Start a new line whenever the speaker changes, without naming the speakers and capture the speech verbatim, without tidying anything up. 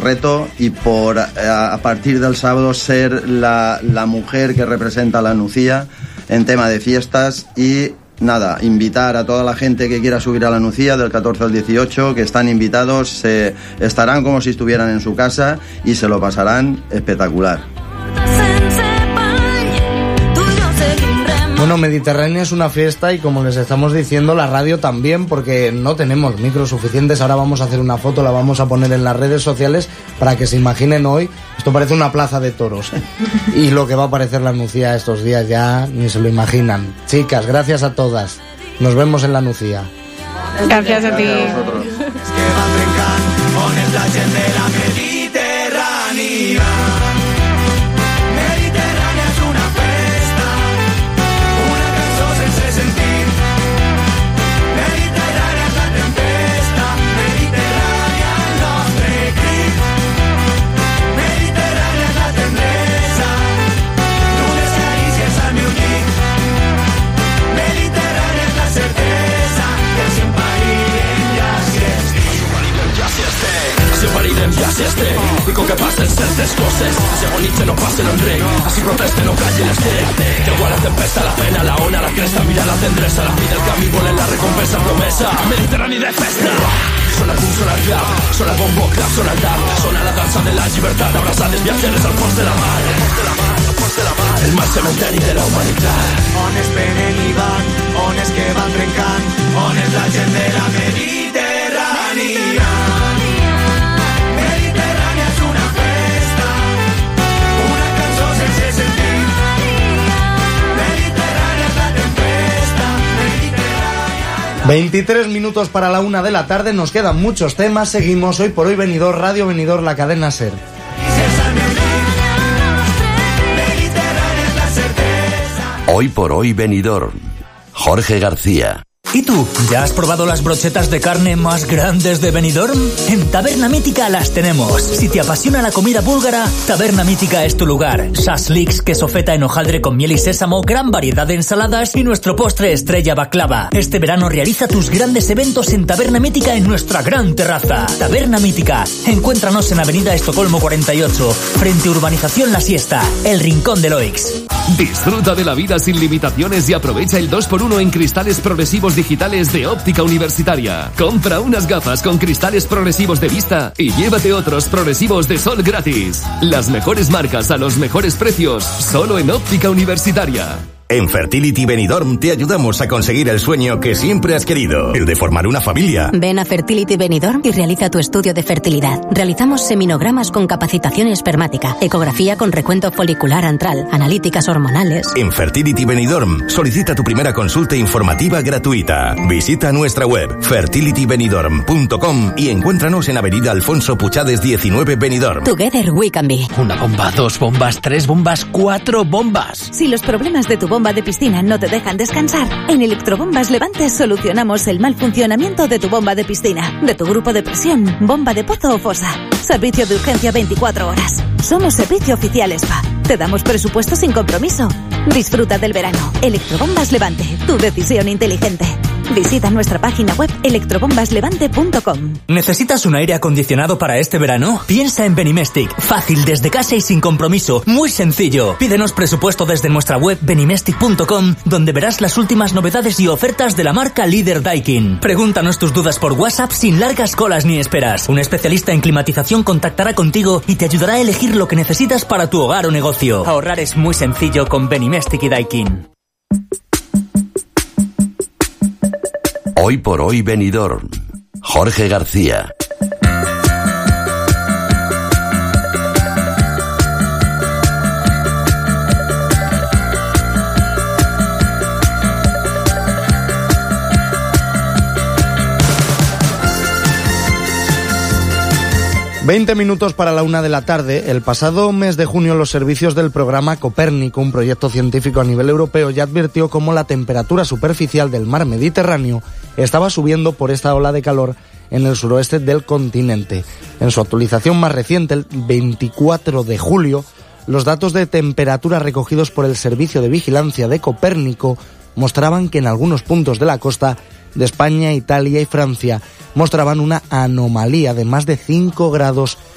reto y por a, a partir del sábado ser la, la mujer que representa a la Nucía en tema de fiestas. Y nada, invitar a toda la gente que quiera subir a la Nucía del catorce al dieciocho, que están invitados, se estarán como si estuvieran en su casa y se lo pasarán espectacular.
Bueno, Mediterránea es una fiesta y como les estamos diciendo, la radio también, porque no tenemos micros suficientes. Ahora vamos a hacer una foto, la vamos a poner en las redes sociales para que se imaginen hoy. Esto parece una plaza de toros. Y lo que va a parecer la Nucía estos días ya ni se lo imaginan. Chicas, gracias a todas. Nos vemos en la Nucía.
Gracias a ti.
Es que van trencant, on és la gent de la Mediterrània. Mediterrània és una festa, una cançó sense sentit. Mediterrània és la tempesta, Mediterrània el nostre crit. Mediterrània és la tendresa, d'unes carícies al meu llit. Mediterrània és la certesa que si em parirem ja si estic. Si em parirem ja si estic. Dico que passen certes coses, si agonitzen no passen enrere, així protesten no callin l'estic. Llegó la tempesta, la pena, la ona, la cresta, mira la tendresa, la fi del camí, volen la recompensa promesa. Mediterrani de festa. Sona el boom, sona el clap, sona el bombo, clap, sona el tap, sona la dansa de la llibertat, abraçades viatgeres al fons de la mar, al fons de la mar, al fons de la mar, el mar cementeri de la humanitat. On es venen i van, on és que van trencant, on és la gent de la Mediterrània. Mediterrània és una festa, una cançó sense sentit. Mediterrània és la tempesta, Mediterrània.
veintitrés minutos para la una de la tarde, nos quedan muchos temas, seguimos hoy por hoy Benidorm, Radio Benidorm, la cadena SER.
Hoy por hoy Benidorm, Jorge García.
¿Y tú? ¿Ya has probado las brochetas de carne más grandes de Benidorm? En Taberna Mítica las tenemos. Si te apasiona la comida búlgara, Taberna Mítica es tu lugar. Shashliks, queso feta en hojaldre con miel y sésamo, gran variedad de ensaladas y nuestro postre estrella baklava. Este verano realiza tus grandes eventos en Taberna Mítica en nuestra gran terraza. Taberna Mítica. Encuéntranos en Avenida Estocolmo cuarenta y ocho, frente a Urbanización La Siesta, el Rincón de Loix.
Disfruta de la vida sin limitaciones y aprovecha el dos por uno en cristales progresivos digitales de Óptica Universitaria. Compra unas gafas con cristales progresivos de vista y llévate otros progresivos de sol gratis. Las mejores marcas a los mejores precios, solo en Óptica Universitaria.
En Fertility Benidorm te ayudamos a conseguir el sueño que siempre has querido, el de formar una familia.
Ven a Fertility Benidorm y realiza tu estudio de fertilidad. Realizamos seminogramas con capacitación espermática, ecografía con recuento folicular antral, analíticas hormonales.
En Fertility Benidorm solicita tu primera consulta informativa gratuita. Visita nuestra web fertility benidorm punto com y encuéntranos en Avenida Alfonso Puchades diecinueve Benidorm.
Together we can be.
Una bomba, dos bombas, tres bombas, cuatro bombas.
Si los problemas de tu bomba de piscina no te dejan descansar, en Electrobombas Levante solucionamos el mal funcionamiento de tu bomba de piscina, de tu grupo de presión, bomba de pozo o fosa. Servicio de urgencia veinticuatro horas. Somos servicio oficial Spa. Te damos presupuesto sin compromiso. Disfruta del verano. Electrobombas Levante, tu decisión inteligente. Visita nuestra página web electrobombas levante punto com.
¿Necesitas un aire acondicionado para este verano? Piensa en Benimestic. Fácil, desde casa y sin compromiso. Muy sencillo. Pídenos presupuesto desde nuestra web benimestic punto com, donde verás las últimas novedades y ofertas de la marca líder Daikin. Pregúntanos tus dudas por WhatsApp sin largas colas ni esperas. Un especialista en climatización contactará contigo y te ayudará a elegir lo que necesitas para tu hogar o negocio. Ahorrar es muy sencillo con Benimestic y Daikin.
Hoy por hoy Benidorm, Jorge García.
veinte minutos para la una de la tarde. El pasado mes de junio los servicios del programa Copérnico, un proyecto científico a nivel europeo, ya advirtió cómo la temperatura superficial del mar Mediterráneo estaba subiendo por esta ola de calor en el suroeste del continente. En su actualización más reciente, el veinticuatro de julio, los datos de temperatura recogidos por el Servicio de Vigilancia de Copérnico mostraban que en algunos puntos de la costa de España, Italia y Francia mostraban una anomalía de más de cinco grados